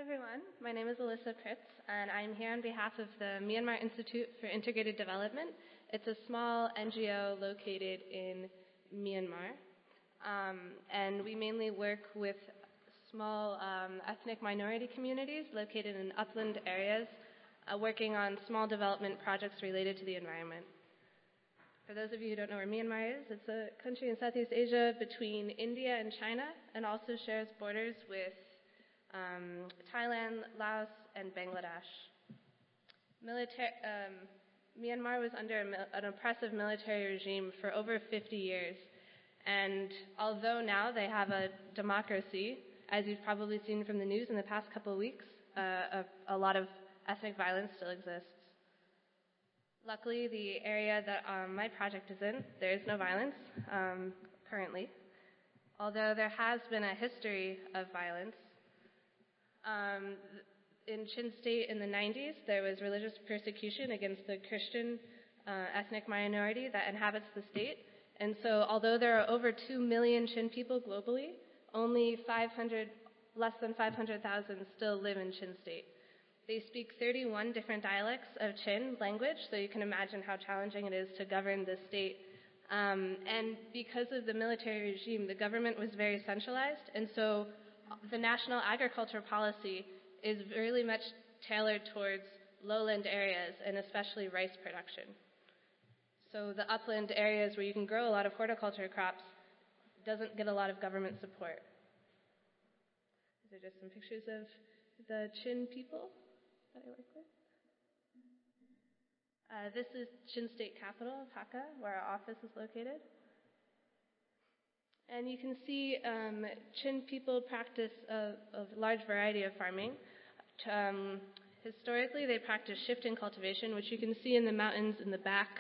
everyone. My name is Alyssa Pritz, and I'm here on behalf of the Myanmar Institute for Integrated Development. It's a small NGO located in Myanmar, and we mainly work with small ethnic minority communities located in upland areas, working on small development projects related to the environment. For those of you who don't know where Myanmar is, it's a country in Southeast Asia between India and China, and also shares borders with Thailand, Laos, and Bangladesh. Myanmar was under an oppressive military regime for over 50 years, and although now they have a democracy, as you've probably seen from the news in the past couple of weeks, a lot of ethnic violence still exists. Luckily, the area that my project is in, there is no violence currently, although there has been a history of violence. In Chin State in the 90s, there was religious persecution against the Christian ethnic minority that inhabits the state. And so although there are over 2 million Chin people globally, only less than 500,000 still live in Chin State. They speak 31 different dialects of Chin language, so you can imagine how challenging it is to govern the state. And because of the military regime, the government was very centralized, and so the national agriculture policy is really much tailored towards lowland areas and especially rice production. So the upland areas where you can grow a lot of horticulture crops doesn't get a lot of government support. These are just some pictures of the Chin people that I work with. This is Chin State capital, Hakka, where our office is located. And you can see Chin people practice a large variety of farming. Historically, they practice shifting cultivation, which you can see in the mountains in the back.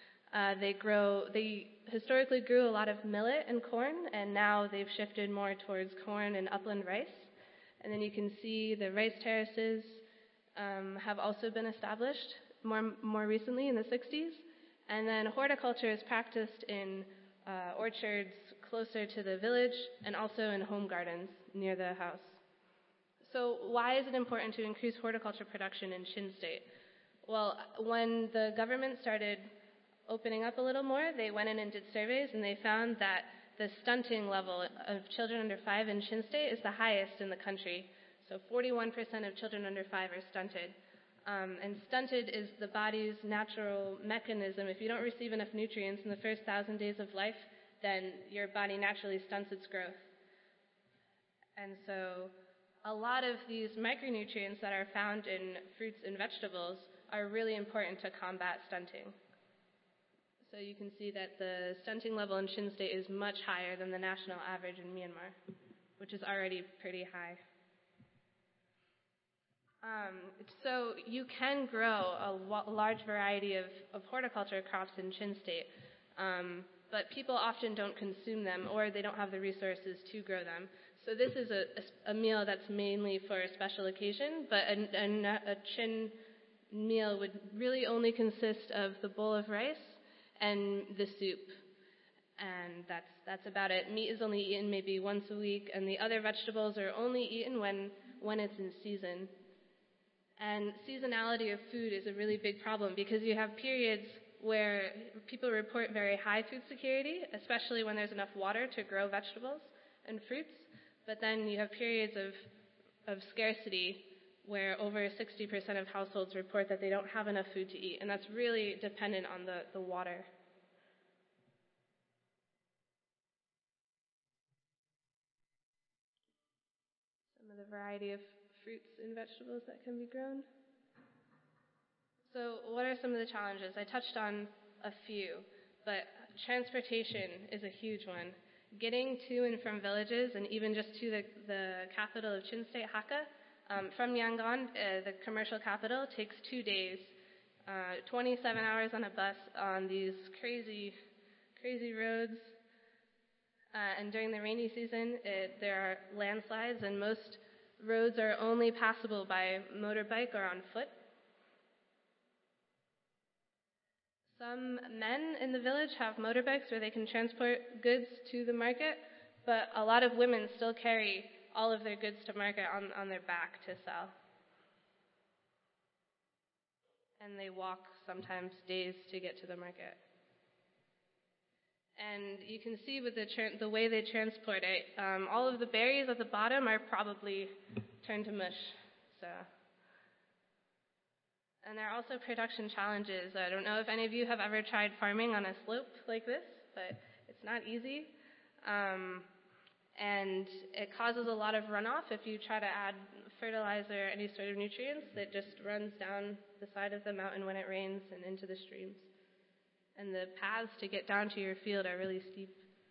They historically grew a lot of millet and corn, and now they've shifted more towards corn and upland rice. And then you can see the rice terraces have also been established more recently in the 60s. And then horticulture is practiced in orchards closer to the village and also in home gardens near the house. So why is it important to increase horticulture production in Chin State? Well, when the government started opening up a little more, they went in and did surveys, and they found that the stunting level of children under 5 in Chin State is the highest in the country. So 41% of children under 5 are stunted. And stunted is the body's natural mechanism. If you don't receive enough nutrients in the first 1,000 days of life, then your body naturally stunts its growth. And so a lot of these micronutrients that are found in fruits and vegetables are really important to combat stunting. So you can see that the stunting level in Chin State is much higher than the national average in Myanmar, which is already pretty high. So you can grow a large variety of horticulture crops in Chin State, but people often don't consume them, or they don't have the resources to grow them. So this is a meal that's mainly for a special occasion, but a Chin meal would really only consist of the bowl of rice and the soup, and that's about it. Meat is only eaten maybe once a week, and the other vegetables are only eaten when it's in season. And seasonality of food is a really big problem because you have periods where people report very high food security, especially when there's enough water to grow vegetables and fruits. But then you have periods of scarcity where over 60% of households report that they don't have enough food to eat, and that's really dependent on the water. Some of the variety of fruits and vegetables that can be grown. So what are some of the challenges? I touched on a few, but transportation is a huge one. Getting to and from villages, and even just to the capital of Chin State, Hakka, from Yangon, the commercial capital, takes 2 days, 27 hours on a bus on these crazy roads. And during the rainy season, there are landslides, and most roads are only passable by motorbike or on foot. Some men in the village have motorbikes where they can transport goods to the market, but a lot of women still carry all of their goods to market on their back to sell. And they walk sometimes days to get to the market. And you can see with the way they transport it, all of the berries at the bottom are probably turned to mush. And there are also production challenges. I don't know if any of you have ever tried farming on a slope like this, but it's not easy. And it causes a lot of runoff if you try to add fertilizer or any sort of nutrients. That just runs down the side of the mountain when it rains and into the streams. And the paths to get down to your field are really steep.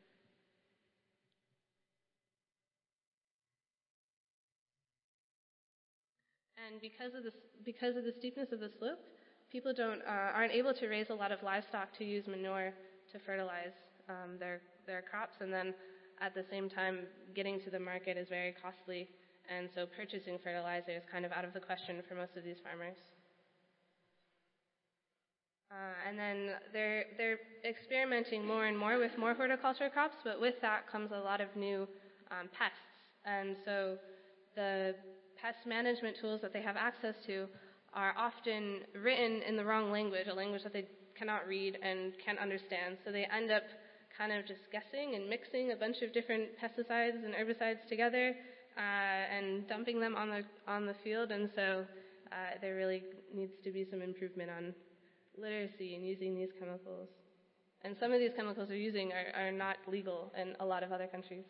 And because of the steepness of the slope, people aren't able to raise a lot of livestock to use manure to fertilize their crops, and then at the same time, getting to the market is very costly, and so purchasing fertilizer is kind of out of the question for most of these farmers. And then they're experimenting more and more with more horticulture crops, but with that comes a lot of new pests. And so the pest management tools that they have access to are often written in the wrong language, a language that they cannot read and can't understand. So they end up kind of just guessing and mixing a bunch of different pesticides and herbicides together and dumping them on the field. And so there really needs to be some improvement on literacy in using these chemicals. And some of these chemicals they're using are not legal in a lot of other countries.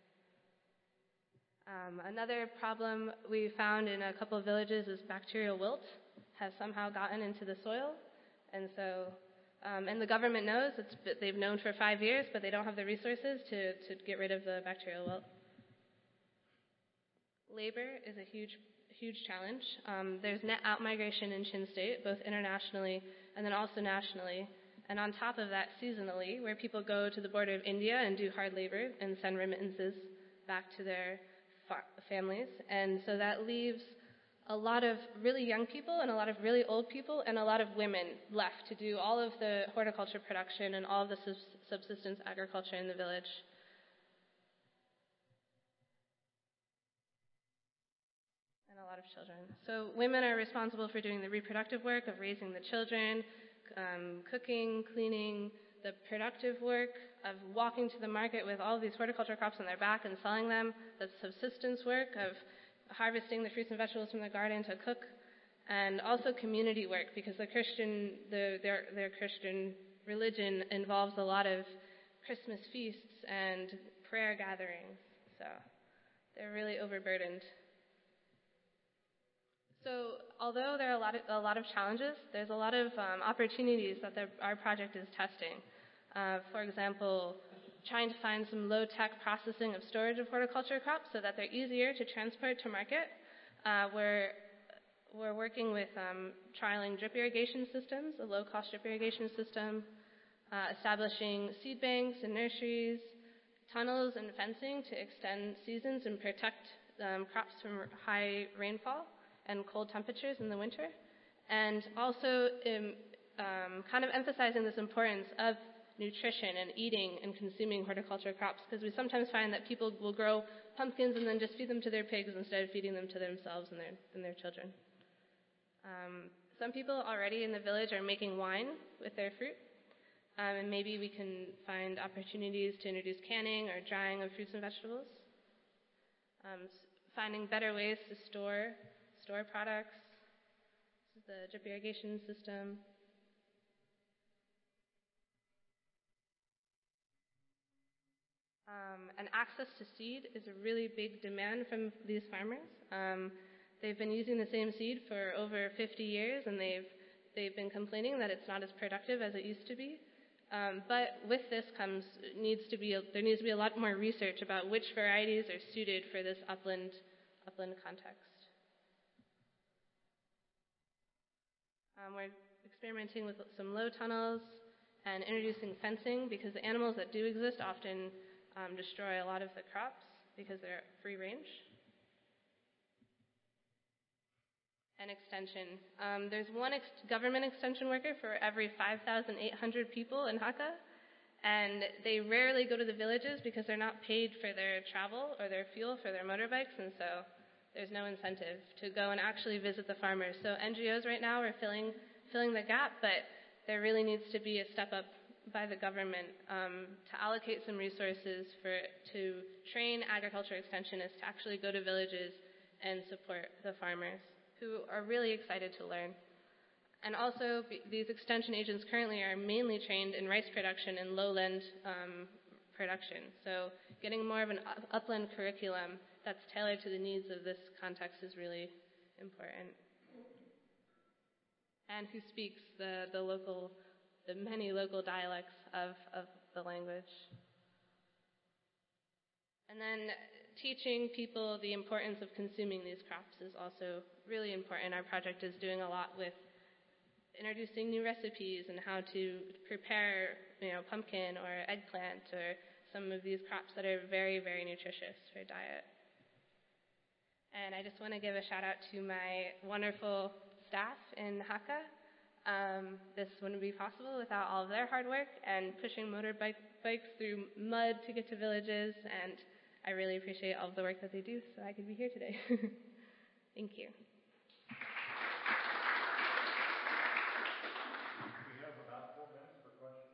Another problem we found in a couple of villages is bacterial wilt has somehow gotten into the soil. And so, and the government knows, they've known for 5 years, but they don't have the resources to get rid of the bacterial wilt. Labor is a huge challenge. There's net outmigration in Chin State, both internationally and then also nationally. And on top of that, seasonally, where people go to the border of India and do hard labor and send remittances back to their families. And so that leaves a lot of really young people and a lot of really old people and a lot of women left to do all of the horticulture production and all of the subsistence agriculture in the village. And a lot of children. So women are responsible for doing the reproductive work of raising the children, cooking, cleaning, the productive work of walking to the market with all of these horticulture crops on their back and selling them, the subsistence work of harvesting the fruits and vegetables from the garden to cook, and also community work, because their Christian religion involves a lot of Christmas feasts and prayer gatherings. So they're really overburdened. So although there are a lot of challenges, there's a lot of opportunities that our project is testing. For example, trying to find some low-tech processing of storage of horticulture crops so that they're easier to transport to market. We're working with trialing drip irrigation systems, a low-cost drip irrigation system, establishing seed banks and nurseries, tunnels and fencing to extend seasons and protect crops from high rainfall and cold temperatures in the winter, and also kind of emphasizing this importance of nutrition and eating and consuming horticulture crops, because we sometimes find that people will grow pumpkins and then just feed them to their pigs instead of feeding them to themselves and their children. Some people already in the village are making wine with their fruit, and maybe we can find opportunities to introduce canning or drying of fruits and vegetables. Finding better ways to store products. This is the drip irrigation system. And access to seed is a really big demand from these farmers. They've been using the same seed for over 50 years, and they've been complaining that it's not as productive as it used to be. But with this there needs to be a lot more research about which varieties are suited for this upland context. We're experimenting with some low tunnels and introducing fencing, because the animals that do exist often destroy a lot of the crops because they're free range. And extension. There's one government extension worker for every 5,800 people in Hakka, And they rarely go to the villages because they're not paid for their travel or their fuel for their motorbikes, and so there's no incentive to go and actually visit the farmers. So NGOs right now are filling the gap, but there really needs to be a step up by the government to allocate some resources to train agriculture extensionists to actually go to villages and support the farmers who are really excited to learn. And also, these extension agents currently are mainly trained in rice production and lowland production. So getting more of an upland curriculum that's tailored to the needs of this context is really important. And who speaks the many local dialects of the language. And then teaching people the importance of consuming these crops is also really important. Our project is doing a lot with introducing new recipes and how to prepare, pumpkin or eggplant or some of these crops that are very, very nutritious for diet. And I just want to give a shout out to my wonderful staff in Haka. This wouldn't be possible without all of their hard work and pushing motorbikes through mud to get to villages, and I really appreciate all of the work that they do so I could be here today. Thank you. We have about 4 minutes for questions.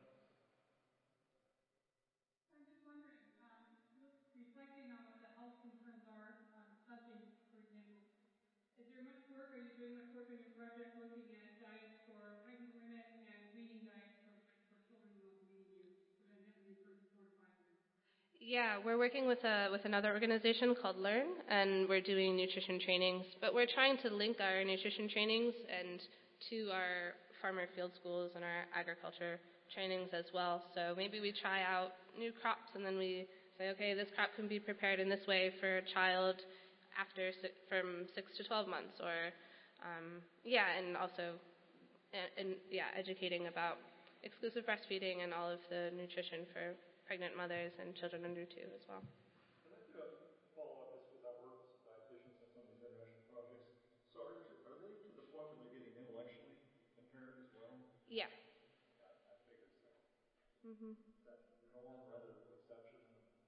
I'm just wondering, reflecting on what the health concerns are, stunting, for example, is there much work, are you doing much work on your project looking at diets for pregnant women and weaning diets for children in those weaning years, evidently the first 4 to 5 years? Yeah, we're working with another organization called Learn, and we're doing nutrition trainings. But we're trying to link our nutrition trainings and to our farmer field schools and our agriculture trainings as well. So maybe we try out new crops, and then we say, okay, this crop can be prepared in this way for a child from 6 to 12 months, or and also educating about exclusive breastfeeding and all of the nutrition for pregnant mothers and children under 2 as well. I'd like to follow up this because I've worked with some dietitians on some of these international projects. So are they to the point where they're getting intellectually impaired as well? Yeah. I figured so. Mm-hmm. Is that the norm rather than the exception?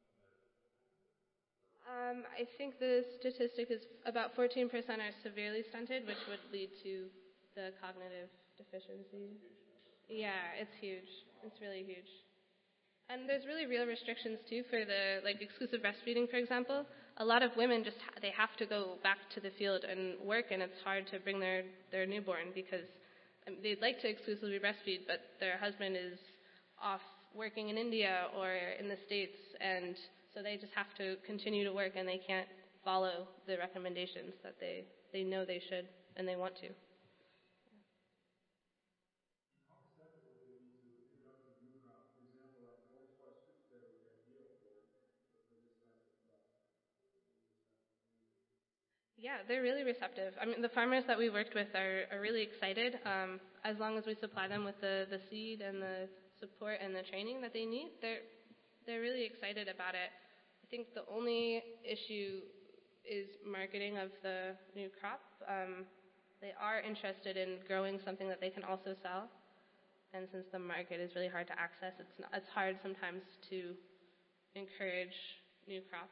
I think the statistic is about 14% are severely stunted, which would lead to the cognitive deficiency. Yeah, it's huge. It's really huge. And there's really real restrictions too for the exclusive breastfeeding, for example. A lot of women they have to go back to the field and work, and it's hard to bring their newborn because they'd like to exclusively breastfeed, but their husband is off working in India or in the States, and so they just have to continue to work, and they can't follow the recommendations that they know they should and they want to. How receptive would they be to introducing new crops? For example, like orange squash sweet potato we have yield where they're just like Yeah, they're really receptive. I mean, the farmers that we worked with are really excited. As long as we supply them with the seed and the support and the training that they need, they're really excited about it. I think the only issue is marketing of the new crop. They are interested in growing something that they can also sell, and since the market is really hard to access, it's hard sometimes to encourage new crops.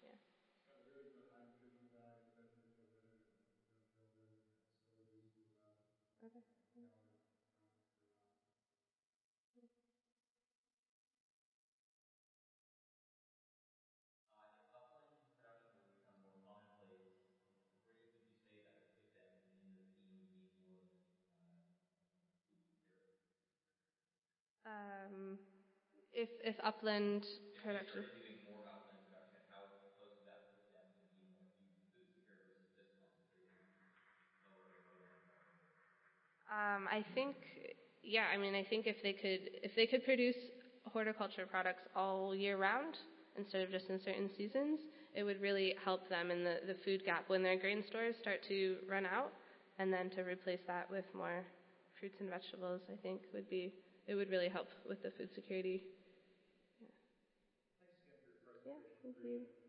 If upland production. If they started doing more upland production, how close would that put them to being more food secure versus just concentrating lower and lower? I think if they could produce horticulture products all year round instead of just in certain seasons, it would really help them in the food gap when their grain stores start to run out, and then to replace that with more fruits and vegetables, I think it would really help with the food security. Thanks again for your presentation. Yeah, thank you.